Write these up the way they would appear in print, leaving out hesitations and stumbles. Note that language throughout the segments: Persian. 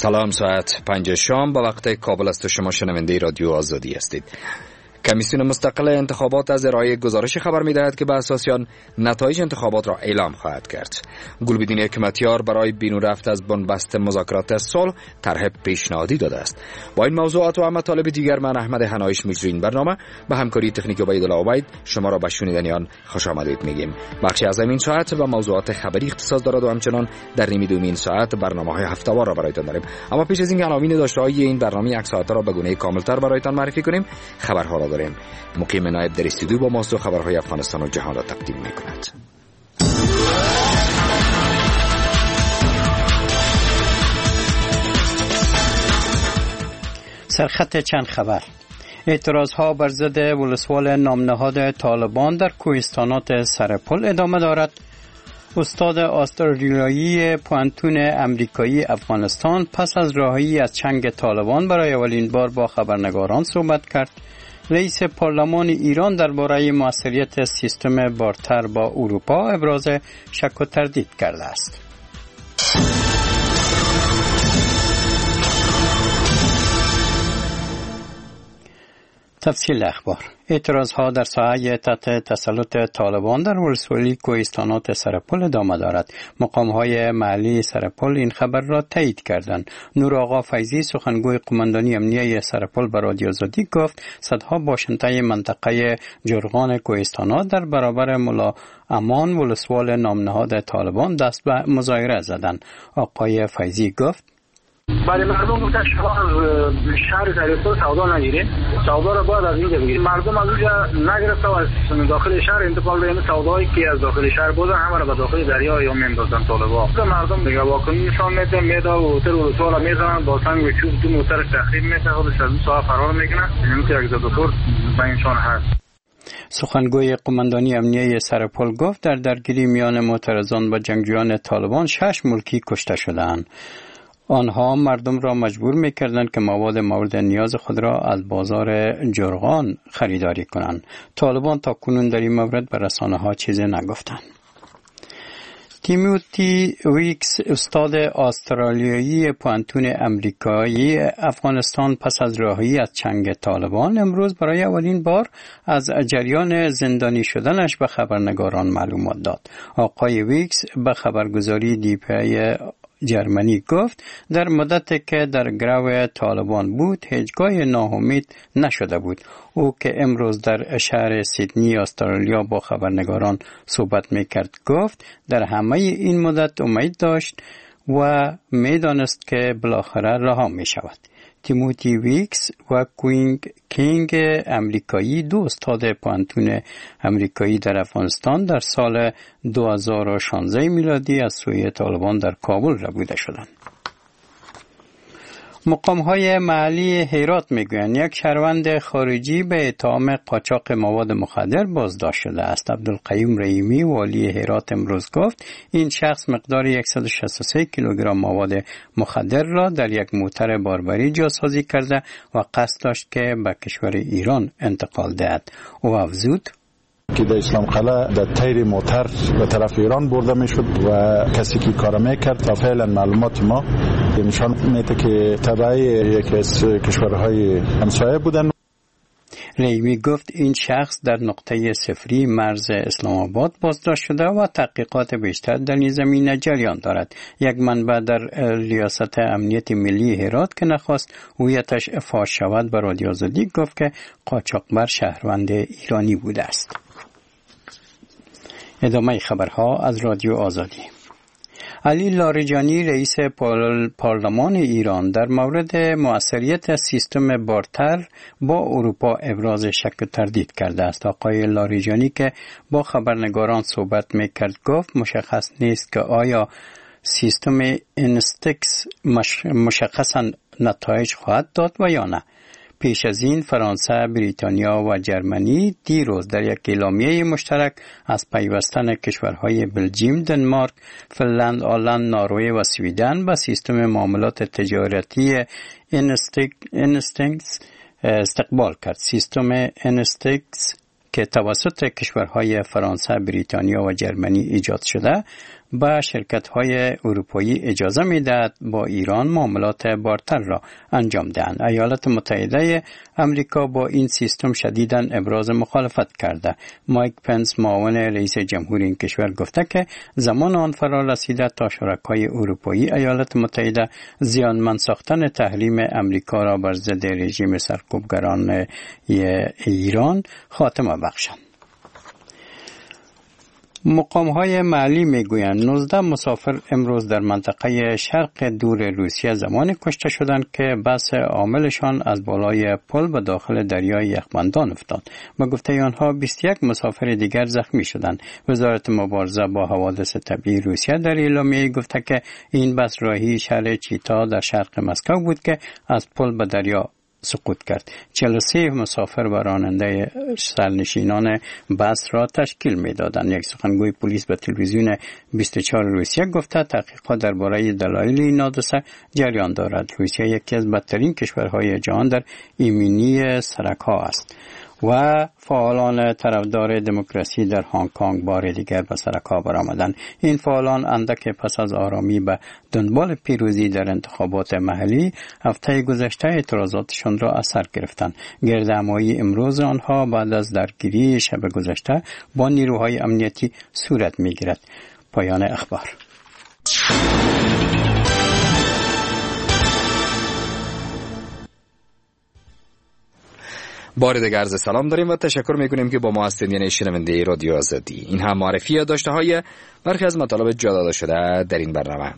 سلام، ساعت 5 شام با وقت کابل است و شما شنونده رادیو آزادی هستید. کمیسیون مستقل انتخابات از ارائه گزارش خبر می‌دهد که به اساس آن نتایج انتخابات را اعلام خواهد کرد. گلبدین حکمتیار برای بیرون رفت از بنبست مذاکرات صلح طرح پیشنهادی داده است. با این موضوعات و مطالب دیگر من احمد حنایش مجری این برنامه به همکاری تکنیک عبیدالله عبید شما را به شنیدن آن خوش آمدید میگیم. بخشی از این ساعت و موضوعات خبری اختصاص دارد و همچنان در نیمه دومین ساعت برنامه‌های هفته‌وار را برایتان داریم. اما پیش از اینکه عناوین داشته‌های این برنامه یک ساعته را به گونه کاملتر برایتان معرفی کنیم، خبرها را داریم. مقیم نایب در استودیو با ماست و خبرهای افغانستان و جهان را تقدیم می‌کند. سرخط چند خبر. اعتراضها بر ضد ولسوال نامنهاد طالبان در کوهستانات سرپل ادامه دارد. استاد استرالیایی پوانتون امریکایی افغانستان پس از رهایی از چنگ طالبان برای اولین بار با خبرنگاران صحبت کرد. رئیس پارلمان ایران درباره موثریت سیستم بارتر با اروپا ابراز شک و تردید کرده است. تفصیل اخبار. اعتراضها در ساحه تحت تسلط طالبان در ولسوالی کوهستانات سرپل ادامه دارد. مقام‌های محلی سرپل این خبر را تایید کردند. نور آقا فیضی سخنگوی قماندانی امنیه سرپل به رادیو آزادی گفت صدها باشنده منطقه جرغان کوهستانات در برابر ملا امان ولسوال نامنهاد طالبان دست به مظاهره زدند. آقای فیضی گفت بله، مردم گفتن شهر سرپل سودا نگیرین، سودا را باید از اینجا بگیرین. مردم از اونجا نگرفته و از داخل شهر انتقال دادن. سودایی که از داخل شهر بودن همه را به داخل دریا یا میندازن طالبا. مردم دیگه واکنی نشان میده، میدا و هتل و رسوالا میزنن، با سنگ و چوب دو موتر تخریب میکنن، خودش از اون ساحه فرار میکنن. اینو که یک دکتر به انسان هست. سخنگوی قماندانی امنیه سرپل گفت در درگیری میان معترضان و جنگجویان طالبان 6 ملکی کشته شدند. آنها مردم را مجبور می‌کردند که مواد مورد نیاز خود را از بازار جرغان خریداری کنند. طالبان تا کنون در این مورد به رسانه‌ها چیزی نگفتند. تیموتی ویکس استاد استرالیایی پوانتون امریکایی افغانستان پس از رهایی از چنگ طالبان امروز برای اولین بار از جریان زندانی شدنش به خبرنگاران معلومات داد. آقای ویکس به خبرگزاری دیپی جرمنی گفت در مدتی که در گرو طالبان بود هیچگاه ناامید نشده بود. او که امروز در شهر سیدنی استرالیا با خبرنگاران صحبت میکرد گفت در همه این مدت امید داشت و میدانست که بالاخره رها می شود. تیموتی ویکس و کینگ امریکایی دو استاد پوانتون امریکایی در افغانستان در سال 2016 میلادی از سوی طالبان در کابل ربوده شدند. مقام‌های محلی هرات میگویند یک شهروند خارجی به اتهام قاچاق مواد مخدر بازداشت شده است. عبدالقیوم رحیمی والی هرات امروز گفت این شخص مقدار 163 کیلوگرم مواد مخدر را در یک موتر باربری جاسازی کرده و قصد داشت که به کشور ایران انتقال دهد. او افزود که در اسلام قلعه در تیر موتر به طرف ایران برده میشد و کسی که کار میکرد و فعلا معلومات ما نشان میده که تبع یکی از کشورهای همسایه بودن. رحیمی گفت این شخص در نقطه صفری مرز اسلام آباد بازداشت شده و تحقیقات بیشتر در این زمینه جریان دارد. یک منبع در ریاست امنیت ملی هرات که نخواست هویتش فاش شود به رادیو آزادی گفت که قاچاقبر شهروند ایرانی بوده است. ادامه خبرها از رادیو آزادی. علی لاریجانی رئیس پارلمان ایران در مورد موثریت سیستم بارتر با اروپا ابراز شک و تردید کرده است. آقای لاریجانی که با خبرنگاران صحبت میکرد گفت مشخص نیست که آیا سیستم اینستکس مشخصاً نتایج خواهد داد و یا نه. پیش از این فرانسه، بریتانیا و جرمنی دیروز در یک اعلامیه مشترک از پیوستن کشورهای بلژیم، دنمارک، فنلند، آلند، نروژ و سویدن به سیستم معاملات تجارتی اینستکس استقبال کرد. سیستم اینستکس که توسط کشورهای فرانسه، بریتانیا و جرمنی ایجاد شده به شرکت‌های اروپایی اجازه می‌دهد با ایران معاملات بارتر را انجام دهند. ایالات متحده امریکا با این سیستم شدیداً ابراز مخالفت کرده. مایک پنس معاون رئیس جمهور این کشور گفته که زمان آن فرا رسیده تا شرکای اروپایی ایالات متحده زیانمند ساختن تحریم امریکا را بر ضد رژیم سرکوبگران ایران خاتمه بخشند. مقام‌های محلی میگویند 19 مسافر امروز در منطقه شرق دور روسیه زمانی کشته شدند که بس عاملشان از بالای پل به داخل دریای یخبندان افتاد. به گفته آنها 21 مسافر دیگر زخمی شدند. وزارت مبارزه با حوادث طبیعی روسیه در اعلامیه گفته که این بس راهی شهر چیتا در شرق مسکو بود که از پل به دریا سقوط کرد. 43 مسافر و راننده سرنشینان بس را تشکیل می‌دادند. یک سخنگوی پلیس به تلویزیون 24 روسیه گفته تحقیقات درباره دلایل این حادثه جریان دارد. روسیه یکی از بدترین کشورهای جهان در ایمنی سرک‌ها است و فعالان طرفدار دموکراسی در هنگ کنگ بار دیگر به سرک‌ها برآمدند. این فعالان اندک پس از آرامی به دنبال پیروزی در انتخابات محلی هفته گذشته اعتراضاتشان را از سر گرفتند. گردهمایی امروز آنها بعد از درگیری شب گذشته با نیروهای امنیتی صورت می‌گیرد. پایان اخبار. بار دیگر عرض سلام داریم و تشکر میکنیم که با ما هستید. یعنی شنونده رادیو آزادی. این هم معرفی داشته های برخی از مطالب جا داده شده در این برنامه.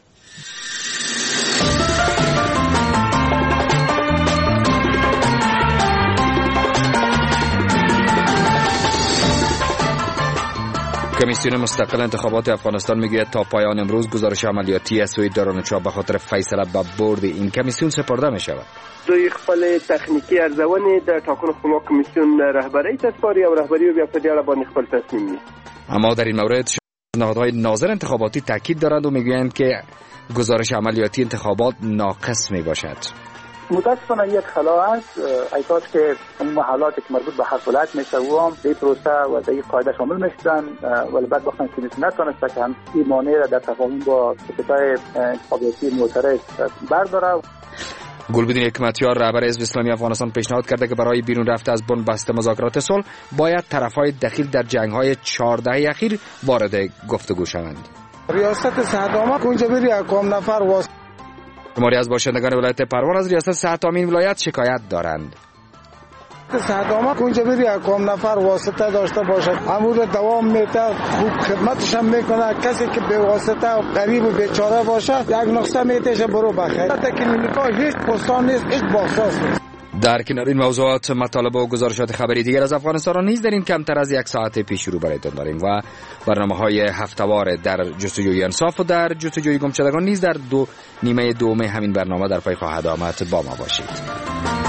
کمیسیون مستقل انتخابات افغانستان میگوید تا پایان امروز گزارش عملیاتی از سوی دارالانشا به خاطر فیصله به بورد این کمیسیون سپرده می شود. دوی خپل تکنیکی ارزونی در ټاکنو خپلواک کمیسیون رهبری تسپاری او رهبری بیا په دې اړه باندې خپل تصمیم نیسي. اما در این مورد نهادهای ناظر انتخاباتی تاکید دارند و میگویند که گزارش عملیاتی انتخابات ناقص می باشد. متاسفانه یک خلا است. ایتاش که اون حالات که مربوط به حق ولایت میشه و هم به پروسه و در این قاعده شامل میشدن ولی بعد وقتی کمیسیون نتونسته که هم این مانع را در تفاهم با سکرتای انتخاباتی معترض برداره. گلبدین حکمتیار رهبر حزب اسلامی افغانستان پیشنهاد کرده که برای بیرون رفته از بنبست مذاکرات صلح باید طرفهای دخیل در جنگ‌های 14 اخیر وارد گفتگو شوند. ریاست صدامه اونجا بری اقوام نفر واسه شماری از باشندگان ولایت پروان از ریاست صحتامین ولایت شکایت دارند. صدامه اونجا بری اقوام نفر واسطه داشته باشد امور دوام میده خوب خدمتش هم میکنه. کسی که به واسطه غریب و بیچاره باشه یک نقطه میتشه برو بخیر. تکنیکا هیچ پستان نیست، هیچ باخصاص نیست. در کنار این موضوعات مطالب و گزارشات خبری دیگر از افغانستان را نیز در این کمتر از یک ساعت پیش رو برایتان داریم و برنامه‌های هفته‌وار در جستجوی انصاف و در جستجوی گمشدگان نیز در نیمه دوم همین برنامه در پی خواهد آمد. با ما باشید.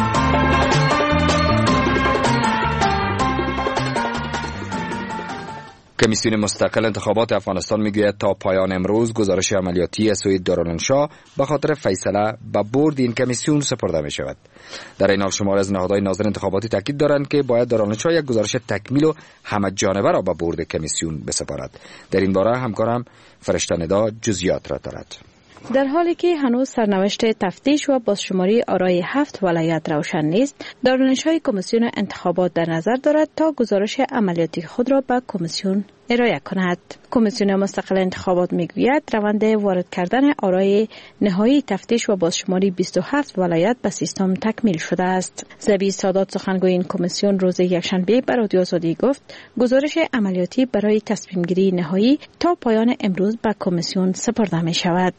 کمیسیون مستقل انتخابات افغانستان میگوید تا پایان امروز گزارش عملیاتی از سوی دارالانشا به خاطر فیصله به بورد این کمیسیون سپرده می شود. در این حال شمار از نهادهای ناظر انتخاباتی تاکید دارند که باید دارالانشا یک گزارش تکمیل و همه جانبه را به بورد کمیسیون بسپارد. در این باره همکارم فرشته ندا جزئیات را دارد. در حالی که هنوز سرنوشت تفتیش و بازشماری آرای 7 ولایت روشن نیست، دارالانشای کمیسیون انتخابات در نظر دارد تا گزارش عملیاتی خود را به کمیسیون ارائه کند. کمیسیون مستقل انتخابات میگوید روند وارد کردن آرای نهایی تفتیش و بازشماری 27 ولایت به سیستم تکمیل شده است. زبی سادات سخنگوی این کمیسیون روز یکشنبه به رادیو آزادی گفت گزارش عملیاتی برای تصمیم گیری نهایی تا پایان امروز به کمیسیون سپرده می شود.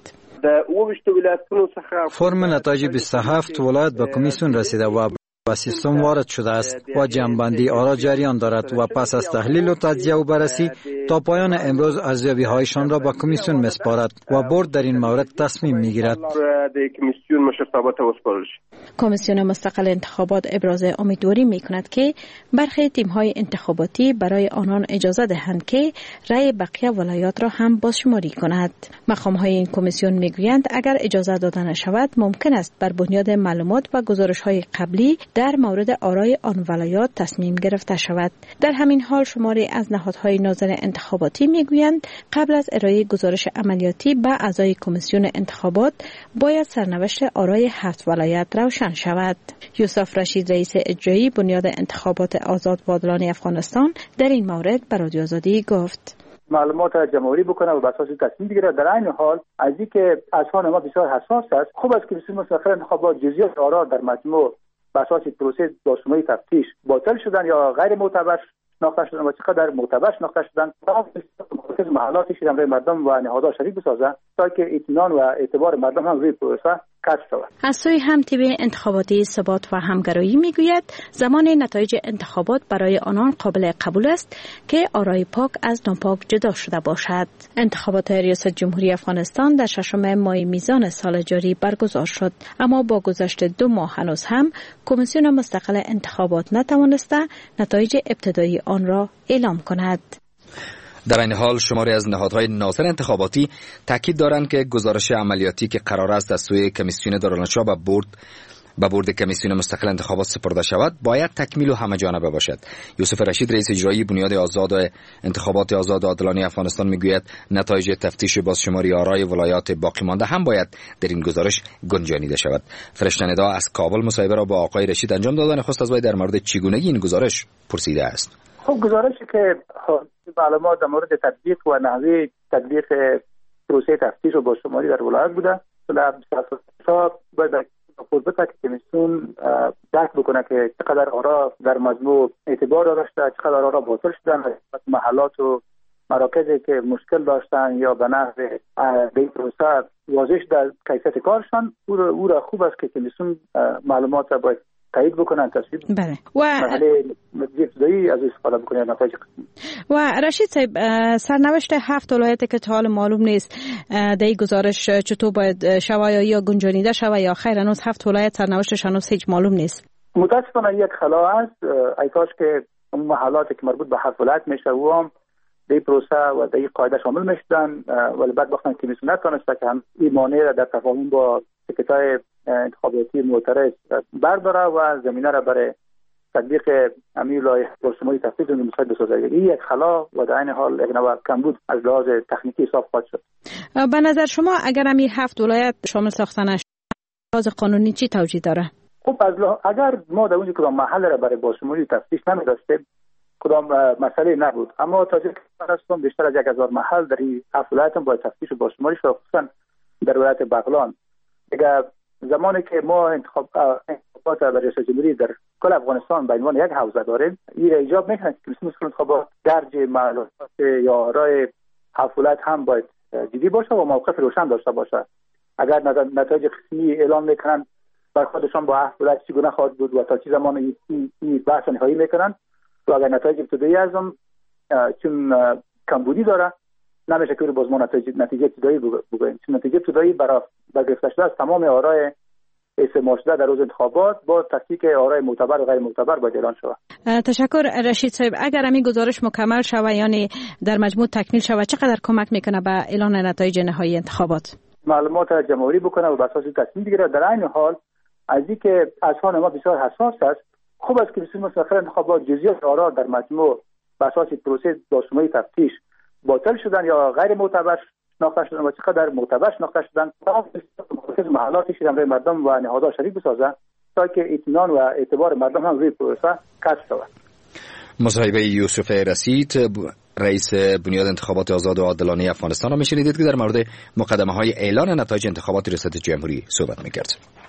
فرم نتایج 27 ولایت به کمیسیون رسیده و به سیستم وارد شده است و جمع‌بندی آرا جریان دارد و پس از تحلیل و تجزیه و بررسی تا پایان امروز ارزیابی‌هایشان را به کمیسیون می‌سپارد و بورد در این مورد تصمیم می‌گیرد. کمیسیون مستقل انتخابات ابراز امیدواری می‌کند که برخی تیم‌های انتخاباتی برای آنان اجازه دهند که رأی بقیه ولایات را هم بازشماری کند. مقام‌های این کمیسیون می‌گویند اگر اجازه داده نشود ممکن است بر بنیاد معلومات و گزارش‌های قبلی در مورد آرای آن ولایات تصمیم گرفته شود. در همین حال شماری از نهادهای ناظر انتخاباتی میگویند قبل از ارائه گزارش عملیاتی به اعضای کمیسیون انتخابات باید سرنوشت آرای 7 ولایت روشن شود. یوسف رشید رئیس اجرایی بنیاد انتخابات آزاد و عادلانه افغانستان در این مورد به رادیو آزادی گفت: معلومات جمع‌آوری بکنه و بر اساس تصمیم بگیره. در این حال از اینکه اذهان ما بسیار حساس است، خوب است که کمیسیون مستقل انتخابات جزئیات آرا در مجموع بر اساس پروسه داشته‌های تفتیش باطل شدن یا غیر معتبر شناخته شدن و چقدر معتبر شناخته شدن، مرکز محلاتش برای مردم و نهادها شریک بسازه تا که اطمینان و اعتبار مردم هم روی پروسه کسب شود. از سوی هم تیم انتخاباتی ثبات و همگرایی میگوید زمان نتایج انتخابات برای آنان قابل قبول است که آرای پاک از ناپاک جدا شده باشد. انتخابات ریاست جمهوری افغانستان در 6 ماه میزان سال جاری برگزار شد، اما با گذشت 2 ماه هنوز هم کمیسیون مستقل انتخابات نتوانسته نتایج ابتدایی آن را اعلام کند. در این حال شماری از نهادهای ناظر انتخاباتی تاکید دارند که گزارش عملیاتی که قرار است از سوی کمیسیون دارالانشا به بورد کمیسیون مستقل انتخابات سپرده شود باید تکمیل و همه‌جانبه باشد. یوسف رشید رئیس اجرایی بنیاد انتخابات آزاد و عادلانه افغانستان میگوید نتایج تفتیش بازشماری آرای ولایات باقی مانده هم باید در این گزارش گنجانیده شود. فرشته ندا از کابل مصاحبه را با آقای رشید انجام داد و نخست از وی در مورد چگونگی این گزارش پرسیده است. خب گزارشی که معلومات در مورد تطبیق و نحوه تطبیق پروسه تفتیش و بازشماری در ولایت بوده، در اساس باید فرصت که کمیسیون درک بکنه که چقدر آرا در مجموع اعتبار داشته، چقدر آرا باطل شدن و محلات و مراکزی که مشکل داشتن یا به نحو به پروسه واضح در کیفیت کارشان، او را خوب است که کمیسیون معلومات را باید تایید بکنن، تصویب بله و مرحله ابتدایی از استفاده بکنن نتایج قسمی. و رشید صاحب، سرنوشت 7 ولایت که تا حال معلوم نیست در این گزارش چطور باید شوه یا گنجانیده شوه یا خیر هنوز 7 ولایت سرنوشتش هنوز هیچ معلوم نیست؟ متاسفانه یک خلا است، ای کاش که اون محلاتی که مربوط به 7 ولایت میشه و هم در پروسه و در قاعده شامل میشدن، ولی بعد وقتی کمیسیون نتونسته که هم این مانع را در تفاهم با سکرتای انتخاباتی معترض برداره و زمینه را برای تطبیق همین لایحه بازشماری تفتیش مساعد بسازه. این یک خلا و در این حال یک نوع کمبود از لحاظ تکنیکی حساب خواهد شد. به نظر شما اگر همین 7 ولایت شامل ساختنش لحاظ قانونی چی توجیه داره؟ خب اگر ما در اونجا کدام محل را برای بازشماری تفتیش نمی‌داشتیم کدام مسئله نبود، اما تا جایی که هستم بیشتر از 1000 محل در این 7 ولایت هم باید تفتیش و بازشماری شد، خصوصا در ولایت بغلان. اگر زمانی که ما انتخابات برای ریاست جمهوری در کل افغانستان به عنوان یک حوزه داریم، این ایجاب میکنه که کمیسیون انتخابات درج معلومات یا آرای 7 ولایت هم باید جدی باشه و موقف روشن داشته باشه. اگر نتایج قسمی اعلام میکنن بر خودشان با 7 ولایت چگونه خواهد بود و تا چه زمان این بحث نهایی میکنن، و اگر نتایج ابتدایی ازم چون کمبودی داره نمیشه که باز ما نتیجه ابتدایی بگوییم، چون نتیجه ابتدایی برای گرفته شده از تمام آرای استعمال شده در روز انتخابات با تصدیق آرای معتبر و غیر معتبر باید اعلان شود. تشکر رشید صاحب. اگر همین گزارش مکمل شود یعنی در مجموع تکمیل شود چقدر کمک میکنه به اعلان نتایج نهایی انتخابات؟ معلومات جمع‌آوری بکنه و بر اساس تصمیم بگیره. در این حال از اینکه اذهان ما بسیار حساس است، خوب است که کمیسیون مستقل انتخابات جزئیات آرا در مجموع بر اساس پروسه داشته‌های تفتیش باطل شدن یا غیر معتبر شناخته شدن و چقدر معتبر شناخته شدن مرکز محلاتش برای مردم و نهادها شریک بسازه تا که اطمینان و اعتبار مردم هم روی پروسه کسب شود. مصاحبه یوسف رشید رئیس بنیاد انتخابات آزاد و عادلانه افغانستان را میشنیدید که در مورد مقدمه‌های اعلان نتایج انتخابات ریاست جمهوری صحبت می‌کرد.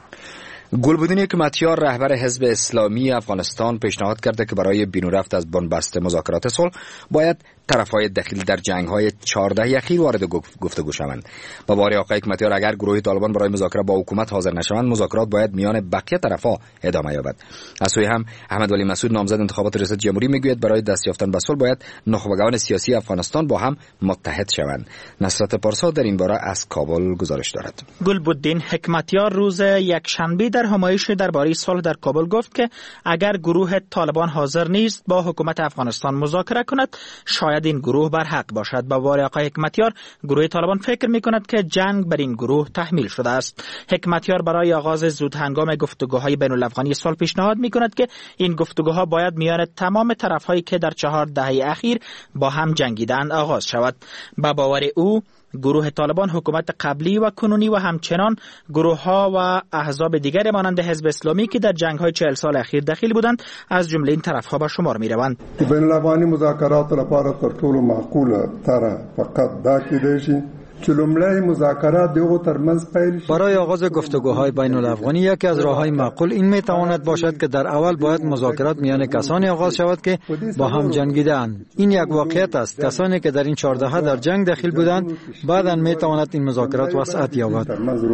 گلبدین حکمتیار رهبر حزب اسلامی افغانستان پیشنهاد کرده که برای بیرون رفت از بنبست مذاکرات صلح باید طرفهای دخیل در جنگ‌های 14 اخیر وارد گفتگو شوند. با باری آقای حکمتیار اگر گروه طالبان برای مذاکره با حکومت حاضر نشوند مذاکرات باید میان بقیه طرفها ادامه یابد. از سوی هم احمد ولی مسعود نامزد انتخابات ریاست جمهوری میگوید برای دست یافتن به صلح باید نخبگان سیاسی افغانستان با هم متحد شوند. نصرت پارسا در این باره از کابل گزارش دارد. گلبدین حکمتیار روز یکشنبه در همایش درباره صلح در کابل گفت که اگر گروه طالبان حاضر نیست با حکومت افغانستان مذاکره کند شاید باید این گروه بر حق باشد. با باور آقای حکمتیار، گروه طالبان فکر می‌کند که جنگ بر این گروه تحمیل شده است. حکمتیار برای آغاز زود هنگام گفتگوهای بین‌الافغانی صلح پیشنهاد می‌کند که این گفتگوها باید میان تمام طرف‌هایی که در 4 دهه اخیر با هم جنگیدند آغاز شود. با باور او، گروه طالبان حکومت قبلی و کنونی و همچنان گروه‌ها و احزاب دیگر مانند حزب اسلامی که در جنگ‌های 40 سال اخیر دخیل بودند از جمله این طرف‌ها به شمار می‌روند. بین‌الافغاني مذاکرات لپاره تر ټولو معقوله طرح فقط دا کېدای شي چې لومړی مذاکرات دغه ترمنځ پیل شي. برای آغاز گفتگوهای بین‌الافغانی یکی از راه‌های معقول این می‌تواند باشد که در اول باید مذاکرات میان کسانی آغاز شود که با هم جنگیده‌اند. این یک واقعیت است. کسانی که در این 4 دهه در جنگ دخیل بودند بعداً می‌تواند این مذاکرات وسعت یابد.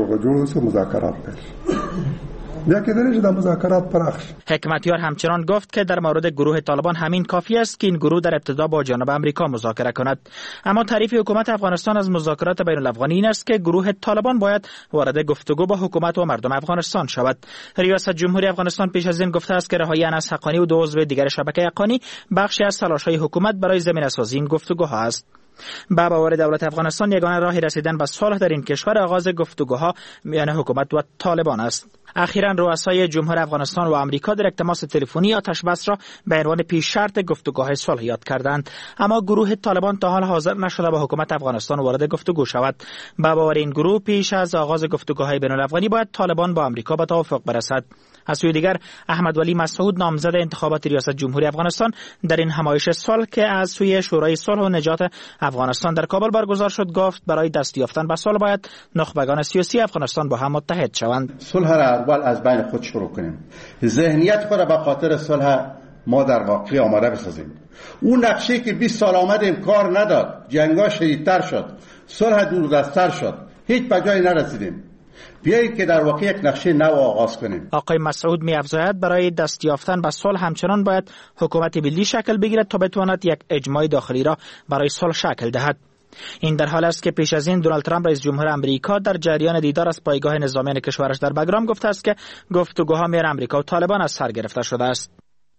حکمتیار همچنان گفت که در مورد گروه طالبان همین کافی است که این گروه در ابتدا با جانب امریکا مذاکره کند. اما تعریف حکومت افغانستان از مذاکرات بین الافغانی این است که گروه طالبان باید وارد گفتگو با حکومت و مردم افغانستان شود. ریاست جمهوری افغانستان پیش از این گفته است که رهایی انس حقانی و 2 عضو دیگر شبکه حقانی بخشی از تلاش‌های حکومت برای زمینه‌سازی این گفتگوها است. با باور دولت افغانستان یگانه راه رسیدن به صلح در این کشور آغاز گفتگوها میان حکومت و طالبان است. اخیراً رؤسای جمهور افغانستان و آمریکا در تماس تلفنی آتش بس را به عنوان پیش شرط گفتگوهای صلح یاد کردند، اما گروه طالبان تا حال حاضر نشده با حکومت افغانستان وارد گفتگو شود. با باور این گروه پیش از آغاز گفتگوهای بین الافغانی باید طالبان با آمریکا به توافق برسد. از سوی دیگر احمد ولی مسعود نامزد انتخابات ریاست جمهوری افغانستان در این همایش صلح که از سوی شورای صلح و نجات افغانستان در کابل برگزار شد گفت برای دست یافتن به صلح باید نخبگان سیاسی افغانستان با هم متحد شوند. صلح را اول از بین خود شروع کنیم. ذهنیت خود را به خاطر صلح ما در واقع آماده بسازیم. اون نقشه که 20 سال آمدیم کار نداد، جنگا شدیدتر شد، صلح دوردست‌تر شد، هیچ به جایی نرسیدیم. بیایید که در واقع یک نقشه نو آغاز کنیم. آقای مسعود می‌افزاید برای دست یافتن به صلح همچنان باید حکومت ملی شکل بگیرد تا بتواند یک اجماع داخلی را برای صلح شکل دهد. این در حال است که پیش از این دونالد ترامپ رئیس جمهور آمریکا در جریان دیدار از پایگاه نظامیان کشورش در بگرام گفته است که گفتگوها میان آمریکا و طالبان از سر گرفته شده است.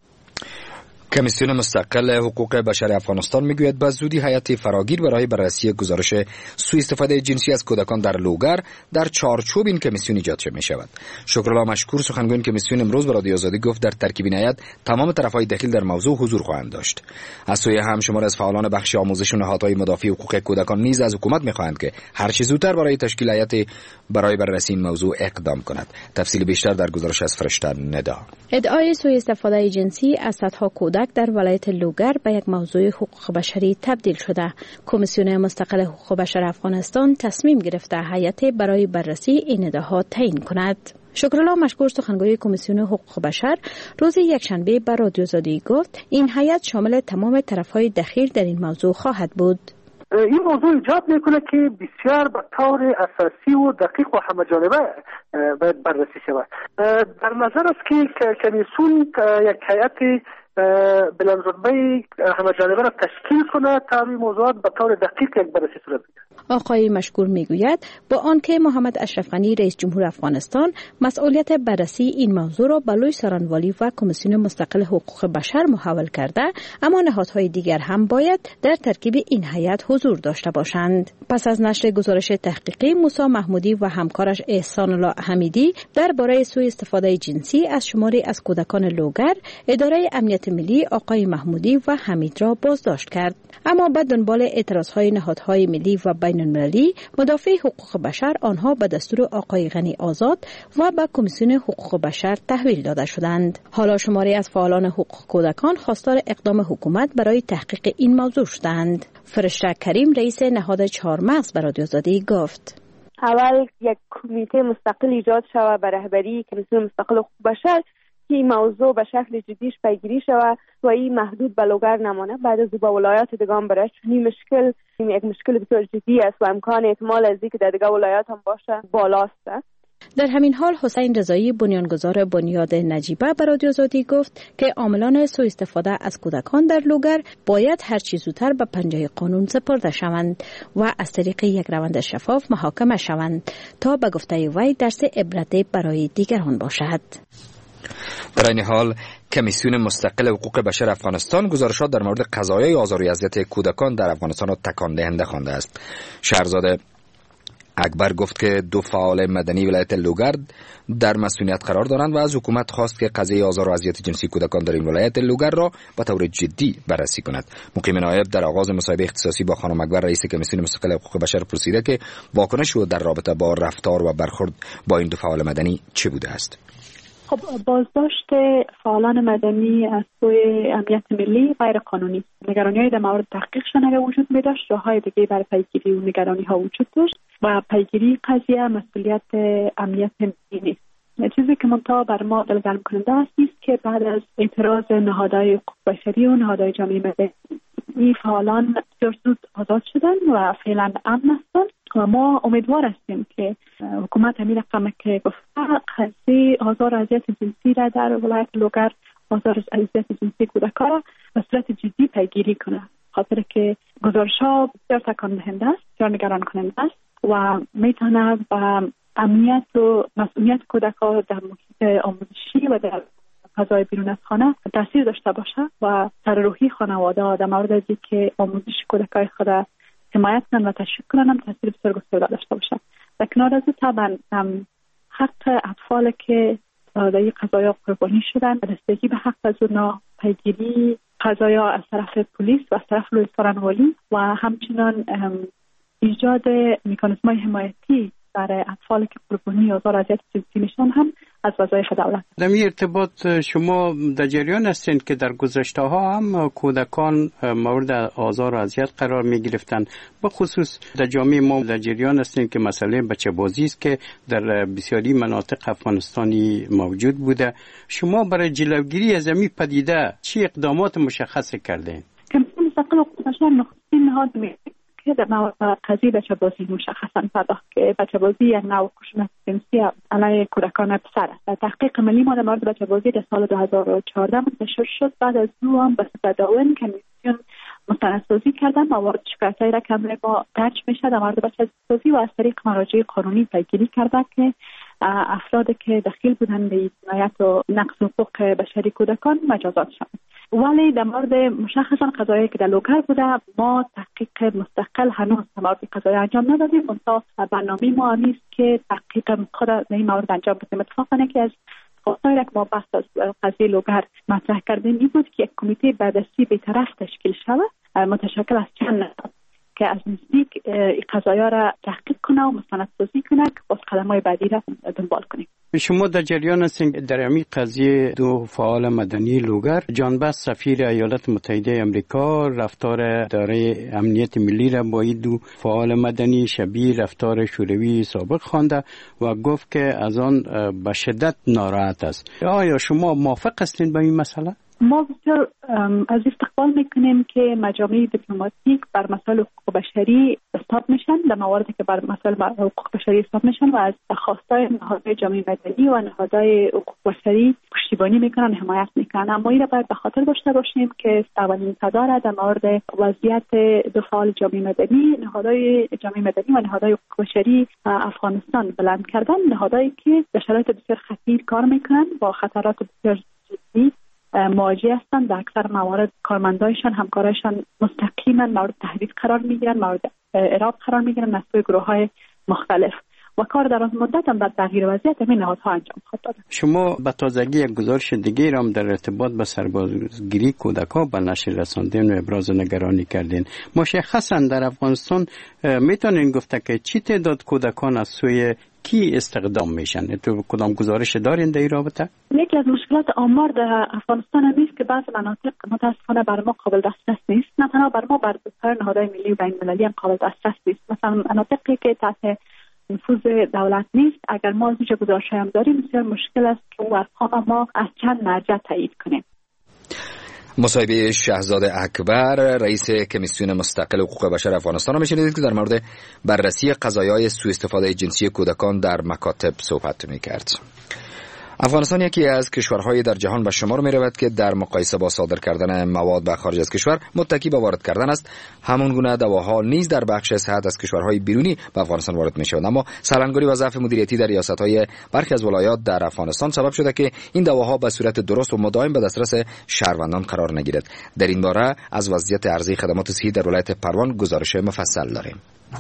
کمیسیون مستقل حقوق بشر افغانستان میگوید به زودی هیئت فراگیر برای بررسی گزارش سوء استفاده جنسی از کودکان در لوگر در چارچوب این کمیسیون ایجاد می شود. شکرالله مشکور سخنگوی کمیسیون امروز به رادیو آزادی گفت در ترکیب این هیئت تمام طرفهای دخیل در موضوع حضور خواهند داشت. از سوی هم شمار از فعالان بخش آموزش و نهادهای مدافع حقوق کودکان نیز از حکومت میخواهند که هر چه زودتر برای تشکیل هیئت برای بررسی این موضوع اقدام کند. تفصیل بیشتر در گزارش از فرشته ندا. ادعای سوء استفاده جنسی از صدها کودک در ولایت لوگر به یک موضوع حقوق بشری تبدیل شده. کمیسیون مستقل حقوق بشر افغانستان تصمیم گرفته هیئت برای بررسی این ادعاها تعیین کند. شکرالله مشکور سخنگوی کمیسیون حقوق بشر روز یکشنبه به رادیو آزادی گفت این هیئت شامل تمام طرفهای دخیل در این موضوع خواهد بود. این موضوع ایجاب میکنه که بسیار به طور اساسی و دقیق و همه‌جانبه باید بررسی شود. در نظر است که کمیسیون یک هیئت بلندرتبه همه‌جانبه را تشکیل کنه تا روی موضوعات به طور دقیق یک بررسی صورت بگیرد. آقای مشکور میگوید با آنکه محمد اشرف غنی رئیس جمهور افغانستان مسئولیت بررسی این موضوع را به لوی سارنوالی و کمیسیون مستقل حقوق بشر محول کرده، اما نهادهای دیگر هم باید در ترکیب این هیئت حضور داشته باشند. پس از نشر گزارش تحقیقی، موسی محمودی و همکارش احسان الله حمیدی درباره سوء استفاده جنسی از شماری از کودکان لوگر، اداره امنیت ملی آقای محمودی و حمید را بازداشت کرد. اما به دنبال اعتراضهای نهادهای ملی و بین المللی مدافع حقوق بشر آنها به دستور آقای غنی آزاد و به کمیسیون حقوق بشر تحویل داده شدند. حالا شماری از فعالان حقوق کودکان خواستار اقدام حکومت برای تحقیق این موضوع شدند. فرشته کریم رئیس نهاد چهارمغز به رادیو آزادی گفت اول یک کمیته مستقل ایجاد شود به رهبری کمیسیون مستقل حقوق بشر که این موضوع به شکل جدیش پیگیری شود و این محدود به لوگر نمانه. بعد از با ولایات دیگه هم برای این مشکل یک مشکل بسیار جدی است و امکان احتمال از اینکه در دیگه ولایات هم باشه بالاست. در همین حال حسین رضایی بنیانگذار بنیاد نجیبه به رادیو آزادی گفت که عاملان سوء استفاده از کودکان در لوگر باید هر چه زودتر به پنجه قانون سپرده شوند و از طریق یک روند شفاف محاکمه شوند تا به گفته وی درس عبرت برای دیگران باشد. در این حال کمیسیون مستقل حقوق بشر افغانستان گزارشات در مورد قضایای آزار و اذیت کودکان در افغانستان را تکان دهنده خوانده است. شهرزاد اکبر گفت که 2 فعال مدنی ولایت لوگر در مسئولیت قرار دارند و از حکومت خواست که قضیه آزار و اذیت جنسی کودکان در این ولایت لوگر را به طور جدی بررسی کند. مقیم نایب در آغاز مصاحبه اختصاصی با خانم اکبر رئیس کمیسیون مستقل حقوق بشر پرسیده که واکنش او در رابطه با رفتار و برخورد با این 2 فعال مدنی چه بوده است. خب بازداشت فعالان مدنی از سوی امنیت ملی غیر قانونی، نگرانی‌های در مورد تحقیقشان اگر وجود می داشت، راه‌های دیگه برای پیگیری و نگرانی‌ها وجود داشت و پیگیری قضیه مسئولیت امنیت ملی نیست. چیزی که منتها بر ما دلگرم کننده است که بعد از اعتراض نهادهای حقوق بشری و نهادهای جامعه مدنی این فعالان بسیار زود آزاد شدن و فعلا امن هستند و ما امیدوار هستیم که حکومت همین رقم که گفته قضیه آزار و اذیت جنسی را در ولایت لوگر، آزار و اذیت جنسی کودکان را به صورت جدی پیگیری کنه، خاطر که گزارش‌ها بسیار تکان دهنده است، بسیار نگران کننده است و میتونه به امنیت و مسئولیت کودکان در محیط آموزشی و در فضای بیرون از خانه تاثیر داشته باشه و سر روحی خانواده در مورد از اینکه آموزش کودکان خود حمایت کنن و تشویق کنن هم تاثیر بسیار گسترده داشته باشه. در کنار از طبعا حق اطفال که در این قضایا قربانی شدن رسیدگی به حق از اونا، پیگیری قضایا از طرف پلیس و از طرف لویستان والی و همچنان ایجاد مکانیزم‌های حمایتی برای اطفال که قربانی آزار و اذیت جنسی میشن هم از وظایف دولت. در این ارتباط شما در جریان هستین که در گذشته ها هم کودکان مورد آزار و اذیت قرار می گرفتن، به خصوص در جامعه ما در جریان هستین که مسئله بچه بازی است که در بسیاری مناطق افغانستانی موجود بوده. شما برای جلوگیری از این پدیده چه اقدامات مشخص کردین؟ کمیسیون مستقل حقوق بشر نخستین نهاد که در مورد قضیه بچه بازی مشخصا پرداخت که بچه بازی یک نوع خشونت جنسی علیه کودکان پسر است. در تحقیق ملی ما در مورد بچه بازی در سال 2014 منتشر شد. بعد از او هم به صورت دائم کمیسیون مستندسازی کردن، موارد شکایت‌هایی را که ما درج میشه در مورد بچه بازی و از طریق مراجع قانونی پیگیری کرده که افرادی که دخیل بودند به جنایت و نقض حقوق بشری کودکان مجازات شدند. ولی در مورد مشخصا قضایی که در لوگر بوده ما تحقیق مستقل هنوز در مورد قضایی انجام ندادیم. منتها برنامه ما نیست که تحقیق خود در این مورد انجام بدیم. اتفاقا که از خواستایی را که ما بحث از قضیه لوگر مطرح کردیم این بود که یک کمیته بررسی بی‌طرف تشکیل شود متشکل از چند نفر که از نزدیک این قضایا را تحقیق کنه و مستندسازی کنه که باز قدم‌های بعدی را دنبال کنیم. شما در جریان هستین در این قضیه 2 فعال مدنی لوگر جانبست سفیر ایالات متحده آمریکا رفتار اداره امنیت ملی را با این 2 فعال مدنی شبیه رفتار شوروی سابق خوانده و گفت که از آن به شدت ناراحت است. آیا شما موافق هستین با این مسئله؟ ما بسیار از استقبال میکنیم که مجامع دیپلماتیک بر مسائل حقوق بشری استاد میشن، در مواردی که بر مسائل حقوق بشری استاد میشن و از خواستای نهادهای جامعه مدنی و نهادهای حقوق بشری پشتیبانی میکنن، حمایت میکنن. اما این را باید به خاطر داشته باشیم که اولین صدا را در مورد وضعیت 2 فعال جامعه مدنی، نهادهای جامعه مدنی و نهادهای حقوق بشری افغانستان بلند کردن، نهادهایی که در شرایط بسیار خطیر کار میکنن، با خطرات بسیار جدی مواجه هستند. در اکثر موارد کارمندایشان، همکارایشان مستقیما مورد تهدید قرار میگیرن، مورد اعراب قرار میگیرن از سوی گروه‌های مختلف و کار در آن مدت هم بعد تغییر وضعیت همین نهادها انجام خواهد داد. شما به تازگی یک گزارش دیگه را در ارتباط با سربازگیری کودکان به نشر رساندین و ابراز نگرانی کردین. مشخصا در افغانستان میتونین گفته که چی تعداد کودکان از سوی کی استخدام میشن؟ تو کدام گزارش دارین در این رابطه؟ یکی از مشکلات آمار در افغانستان نیست که بعض مناطق متاسفانه بر ما قابل دسترس نیست، نه تنها بر ما، بر سایر نهادهای ملی و بین‌المللی هم قابل دسترس نیست. مثلا مناطقی که تحت نفوذ دولت نیست، اگر ما از اینجا گزارش‌های هم داریم بسیار مشکل است که او ارقام ما از چند مرجع تایید کنیم. مصاحبه شهزاد اکبر رئیس کمیسیون مستقل حقوق بشر افغانستان را می‌شنیدید که در مورد بررسی قضایای سوء استفاده جنسی کودکان در مکاتب صحبت می‌کرد. افغانستان یکی از کشورهای در جهان به شمار می رود که در مقایسه با صادر کردن مواد به خارج از کشور متکی به وارد کردن است. همون گونه دواها نیز در بخش صحت از کشورهای بیرونی به افغانستان وارد می شوند، اما سرانگاری و ضعف مدیریتی در ریاست‌های برخی از ولایات در افغانستان سبب شده که این دواها به صورت درست و مداوم به دسترس شهروندان قرار نگیرد. در این باره از وضعیت عرضه خدمات صحی در ولایت پروان گزارش مفصل داریم.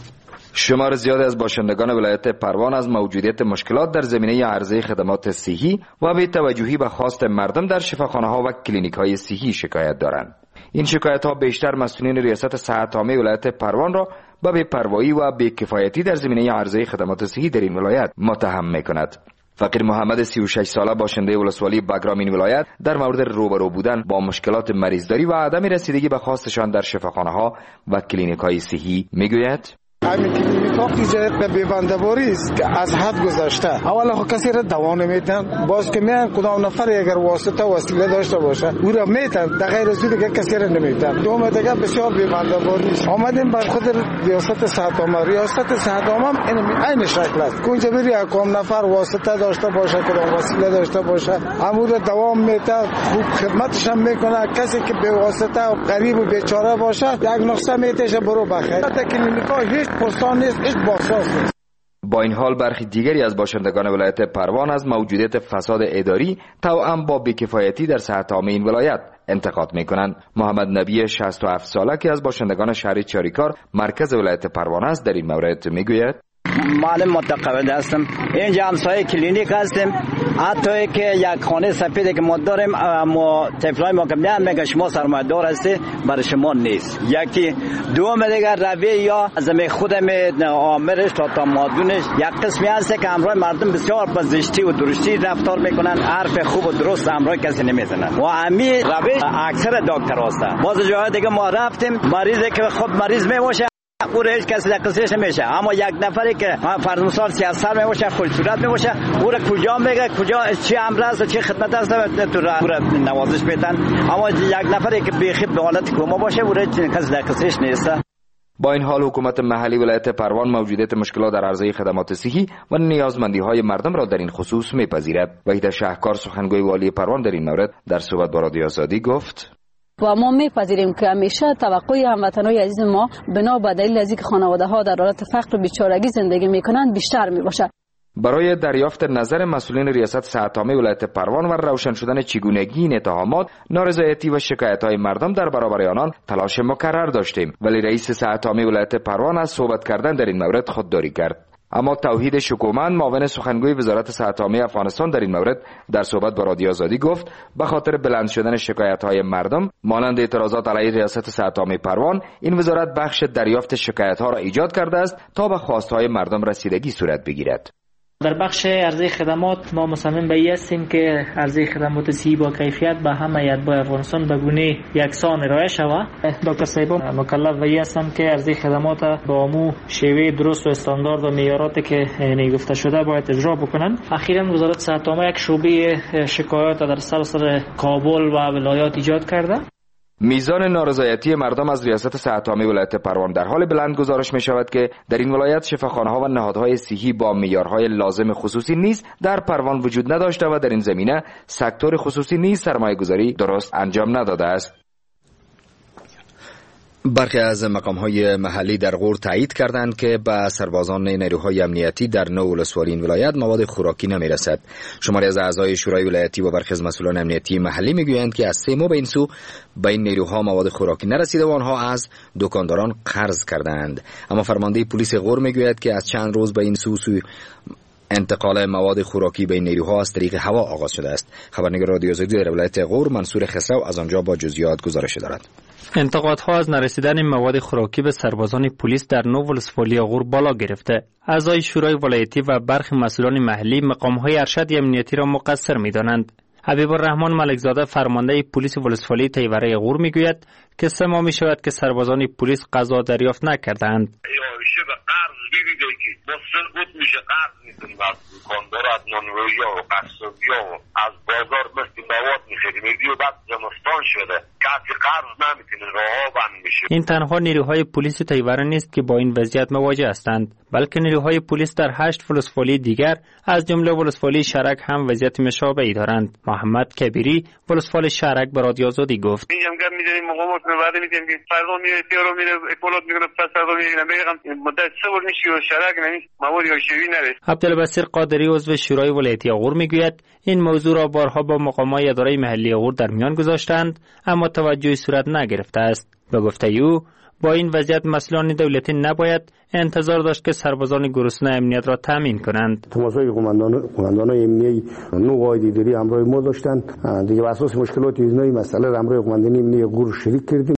شمار زیادی از باشندگان ولایت پروان از موجودیت مشکلات در زمینه عرضه خدمات صحی و بی توجهی به خواست مردم در شفاخانه‌ها و کلینیک‌های صحی شکایت دارند. این شکایت‌ها بیشتر مسئولین ریاست صحت عامه ولایت پروان را به بی‌پروایی و بی‌کفایتی در زمینه عرضه خدمات صحی در این ولایت متهم می‌کند. فقیر محمد 36 ساله باشنده ولسوالی بگرام این ولایت در مورد روبرو بودن با مشکلات مریضداری و عدم رسیدگی به خواستشان در شفاخانه‌ها و کلینیک‌های صحی می‌گوید: همین کلینیک‌ها تجارت به بی‌بنده‌باری است که از حد گذشته. اولا خب کسی را دوا نمیدن، باز که میان کدام نفر اگر واسطه وسیله داشته باشه او را میدن، در غیر از دیگه کسی را نمیدن. دوم دیگه بسیار بی‌بنده‌باری است. آمدیم بر خود ریاست صحت عامه. ریاست صحت عامه این شکل است. اونجا بری کدام نفر واسطه داشته باشه، کدام وسیله داشته باشه، امور دوام میده، خوب خدمتش هم میکنه. کسی که به واسطه غریب و بیچاره باشه یک نقطه میتشه برو بخیر. تا کلینیک‌ها هیچ پستان نیست، هیچ بازساز نیست. با این حال برخی دیگری از باشندگان ولایت پروان از موجودیت فساد اداری توأم با بی‌کفایتی در صحت عامه این ولایت انتقاد میکنند. محمد نبی 67 ساله که از باشندگان شهر چاریکار مرکز ولایت پروان است در این مورد میگوید: معلم متقاعد هستم. اینجا همسایه کلینیک هستیم. حتی که یک خانه سفیدی که ما داریم، ما طفلای ما که میان میگه شما سرمایه‌دار هستی، برای شما نیست. یکی دوم دیگر روی یا از خودم آمرش تا مادونش یک قسمی هست که امروز مردم بسیار با زشتی و درشتی رفتار میکنن، حرف خوب و درست امروز کسی نمیزنن و همین روش اکثر دکتر هستن. باز جای دیگه ما رفتیم، مریضی که خود مریض میموشه او هیچ کسی دقیقش نمیشه، اما یک نفری که فرض مثال 30 سال میموشه، خوش صورت میموشه، او را کجا میگه، کجا چی امر است، چی خدمت است، تو را نوازش میدن. اما یک نفری که بیخی به حالت کما باشه او را کسی دقیقش نیست. با این حال حکومت محلی ولایت پروان موجودیت مشکلات در عرضه خدمات صحی و نیازمندی‌های مردم را در این خصوص میپذیرد. وحید شهکار سخنگوی والی پروان در این مورد در صحبت با رادیو آزادی گفت: و ما میپذیریم که همیشه توقع هموطنان عزیز ما بنا به دلیل از اینکه خانواده ها در حالت فقر و بیچارگی زندگی میکنند بیشتر میباشد. برای دریافت نظر مسئولین ریاست صحت عامه ولایت پروان و روشن شدن چگونگی این اتهامات، نارضایتی و شکایت‌های مردم در برابر آنان تلاش مکرر داشتیم، ولی رئیس صحت عامه ولایت پروان از صحبت کردن در این مورد خودداری کرد. اما توحید شکومند معاون سخنگوی وزارت صحت عامه افغانستان در این مورد در صحبت با رادیو آزادی گفت: به خاطر بلند شدن شکایت‌های مردم مانند اعتراضات علیه ریاست صحت عامه پروان، این وزارت بخش دریافت شکایت‌ها را ایجاد کرده است تا به خواست‌های مردم رسیدگی صورت بگیرد. در بخش عرضه خدمات ما مصمم به این هستیم که عرضه خدمات صحی با کیفیت به همه اتباع افغانستان به گونه یکسان ارائه شود. دکتر صاحب مکلف به این هستم که عرضه خدمات با امو شیوه درست و استاندارد و معیاراتی که گفته شده باید اجرا بکنند. اخیراً وزارت صحت عامه یک شعبه شکایات در سراسر کابل و ولایات ایجاد کرده. میزان نارضایتی مردم از ریاست صحت عامه ولایت پروان در حال بلند گزارش می شود که در این ولایت شفاخانه‌ها و نهادهای صحی با معیارهای لازم خصوصی نیز در پروان وجود نداشته و در این زمینه سکتور خصوصی نیز سرمایه‌گذاری درست انجام نداده است. برخی از مقام‌های محلی در غور تایید کردند که به سربازان نیروهای امنیتی در نو ولسوالی این ولایت مواد خوراکی نمی‌رسد. شماری از اعضای شورای ولایتی و برخی از مسئولان امنیتی محلی می‌گویند که از 3 ماه به این سو به این نیروها مواد خوراکی نرسیده و آنها از دکانداران قرض کردند. اما فرمانده پلیس غور می‌گوید که از چند روز به این سو انتقال مواد خوراکی به این نیروها از طریق هوا آغاز شده است. خبرنگار رادیو آزادی در ولایت غور منصور خسرو از آنجا با جزئیات گزارش دارد. انتقادها از نرسیدن مواد خوراکی به سربازان پلیس در نو ولسوالی غور بالا گرفته. اعضای شورای ولایتی و برخی مسئولان محلی مقام‌های ارشد امنیتی را مقصر می‌دانند. حبیب الرحمن ملکزاده فرمانده پلیس ولسوالی تیوره غور میگوید که 3 ماه می‌شود که سربازان پلیس غذا دریافت نکردند. به قرض دیده که ما سرگوت میشه قرض میکنیم از دکاندار، از نانوایی و قصابی و از بازار مثل مواد میخریم و بعد زمستان شده کسی قرض نمیکنه، راه بند میشه. این تنها نیروهای پلیس تیوران نیست که با این وضعیت مواجه هستند، بلکه نیروهای پلیس در 8 ولسوالی دیگر از جمله ولسوالی شرک هم وضعیت مشابهی دارند. محمد کبیری ولسوالی شرک به رادیو آزادی گفت: میگم میذاریم مقامات وعده میدیم که فردا میره تیارو میره اکولات میکنه، پس فردا میگم میگم مدت صبر میشه و شرک نمیشه مواد یا شوی نره. عبدالبصیر قادری عضو شورای ولایتی اغور میگوید این موضوع را بارها با مقامات اداره محلی اغور در میان گذاشتند اما توجهی صورت نگرفته است. به گفته او با این وضعیت مسئولان دولتی نباید انتظار داشت که سربازان گرسنه امنیت را تامین کنند. تماس‌های قماندانان امنیتی نو قائد اداری همراه ما داشتند. دیگه بر اساس مشکلات اینا این مسئله را همراه قماندانی امنیتی اغور شریک کردیم.